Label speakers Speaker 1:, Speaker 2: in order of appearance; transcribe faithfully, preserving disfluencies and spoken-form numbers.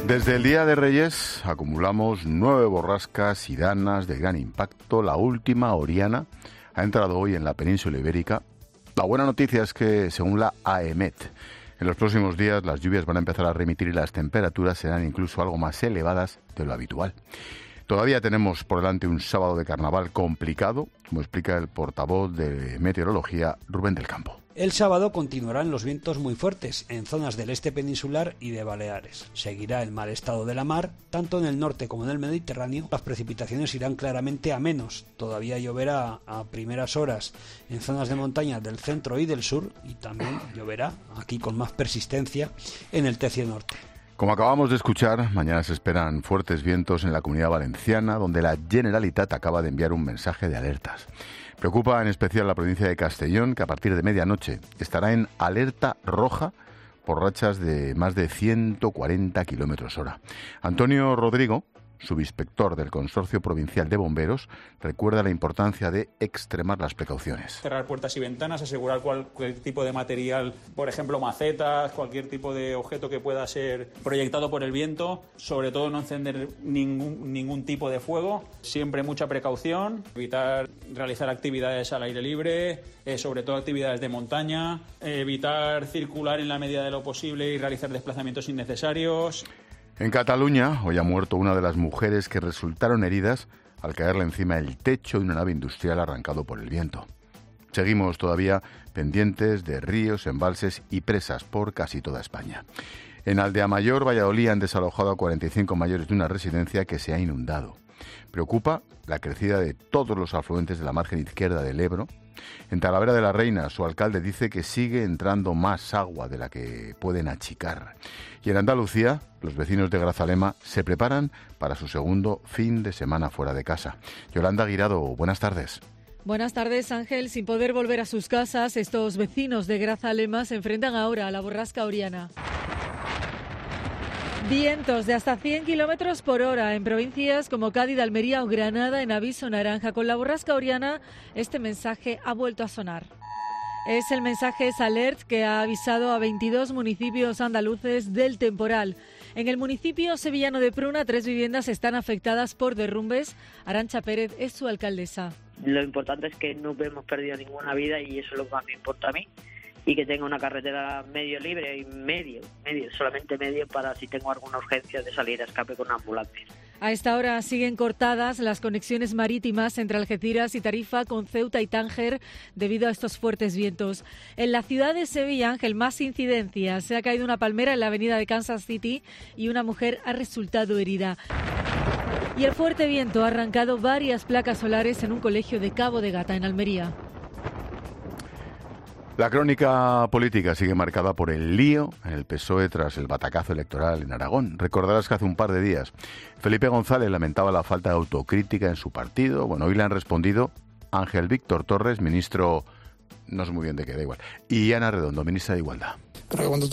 Speaker 1: Desde el Día de Reyes acumulamos nueve borrascas y danas de gran impacto. La última, Oriana, ha entrado hoy en la península ibérica. La buena noticia es que, según la AEMET, en los próximos días las lluvias van a empezar a remitir y las temperaturas serán incluso algo más elevadas de lo habitual. Todavía tenemos por delante un sábado de carnaval complicado, como explica el portavoz de Meteorología, Rubén del Campo.
Speaker 2: El sábado continuarán los vientos muy fuertes en zonas del este peninsular y de Baleares. Seguirá el mal estado de la mar, tanto en el norte como en el Mediterráneo. Las precipitaciones irán claramente a menos. Todavía lloverá a primeras horas en zonas de montaña del centro y del sur, y también lloverá, aquí con más persistencia, en el tercio norte.
Speaker 1: Como acabamos de escuchar, mañana se esperan fuertes vientos en la Comunidad Valenciana, donde la Generalitat acaba de enviar un mensaje de alertas. Preocupa en especial la provincia de Castellón, que a partir de medianoche estará en alerta roja por rachas de más de ciento cuarenta kilómetros hora. Antonio Rodrigo, subinspector del Consorcio Provincial de Bomberos, recuerda la importancia de extremar las precauciones.
Speaker 3: Cerrar puertas y ventanas, asegurar cualquier tipo de material, por ejemplo macetas, cualquier tipo de objeto que pueda ser proyectado por el viento, sobre todo no encender ningún, ningún tipo de fuego, siempre mucha precaución, evitar realizar actividades al aire libre, eh, sobre todo actividades de montaña, eh, evitar circular en la medida de lo posible y realizar desplazamientos innecesarios.
Speaker 1: En Cataluña, hoy ha muerto una de las mujeres que resultaron heridas al caerle encima el techo de una nave industrial arrancado por el viento. Seguimos todavía pendientes de ríos, embalses y presas por casi toda España. En Aldeamayor, Valladolid, han desalojado a cuarenta y cinco mayores de una residencia que se ha inundado. Preocupa la crecida de todos los afluentes de la margen izquierda del Ebro. En Talavera de la Reina, su alcalde dice que sigue entrando más agua de la que pueden achicar. Y en Andalucía, los vecinos de Grazalema se preparan para su segundo fin de semana fuera de casa. Yolanda Guirado, buenas tardes.
Speaker 4: Buenas tardes, Ángel. Sin poder volver a sus casas, estos vecinos de Grazalema se enfrentan ahora a la borrasca Oriana. Vientos de hasta cien kilómetros por hora en provincias como Cádiz, Almería o Granada en aviso naranja. Con la borrasca Oriana, este mensaje ha vuelto a sonar. Es el mensaje SALERT que ha avisado a veintidós municipios andaluces del temporal. En el municipio sevillano de Pruna, tres viviendas están afectadas por derrumbes. Arantxa Pérez es su alcaldesa.
Speaker 5: Lo importante es que no hemos perdido ninguna vida y eso es lo que más me importa a mí. Y que tenga una carretera medio libre y medio, medio, solamente medio para si tengo alguna urgencia de salir a escape con una ambulancia.
Speaker 4: A esta hora siguen cortadas las conexiones marítimas entre Algeciras y Tarifa con Ceuta y Tánger debido a estos fuertes vientos. En la ciudad de Sevilla, Ángel, más incidencias. Se ha caído una palmera en la avenida de Kansas City y una mujer ha resultado herida. Y el fuerte viento ha arrancado varias placas solares en un colegio de Cabo de Gata, en Almería.
Speaker 1: La crónica política sigue marcada por el lío en el P S O E tras el batacazo electoral en Aragón. Recordarás que hace un par de días Felipe González lamentaba la falta de autocrítica en su partido. Bueno, hoy le han respondido Ángel Víctor Torres, ministro, no sé muy bien de qué, da igual, y Ana Redondo, ministra de Igualdad.
Speaker 6: Pero cuando tú